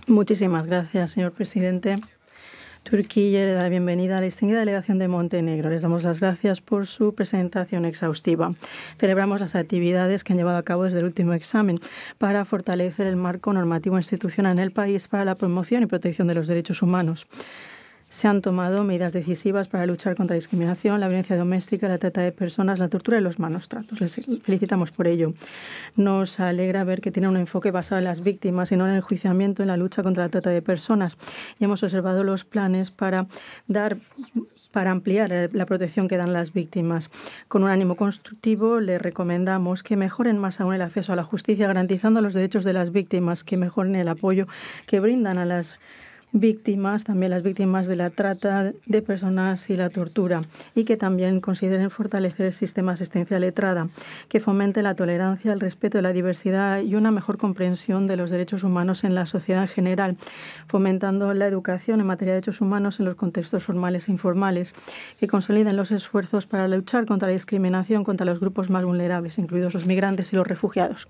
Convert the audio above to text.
Muchísimas gracias, señor presidente. Turquía le da la bienvenida a la distinguida delegación de Montenegro. Les damos las gracias por su presentación exhaustiva. Celebramos las actividades que han llevado a cabo desde el último examen para fortalecer el marco normativo institucional en el país para la promoción y protección de los derechos humanos. Se han tomado medidas decisivas para luchar contra la discriminación, la violencia doméstica, la trata de personas, la tortura y los malos tratos. Les felicitamos por ello. Nos alegra ver que tiene un enfoque basado en las víctimas y no en el enjuiciamiento en la lucha contra la trata de personas. Y hemos observado los planes para ampliar la protección que dan las víctimas. Con un ánimo constructivo, les recomendamos que mejoren más aún el acceso a la justicia, garantizando los derechos de las víctimas, que mejoren el apoyo que brindan a las víctimas, también las víctimas de la trata de personas y la tortura, y que también consideren fortalecer el sistema asistencia letrada, que fomente la tolerancia, el respeto de la diversidad y una mejor comprensión de los derechos humanos en la sociedad en general, fomentando la educación en materia de derechos humanos en los contextos formales e informales, que consoliden los esfuerzos para luchar contra la discriminación contra los grupos más vulnerables, incluidos los migrantes y los refugiados.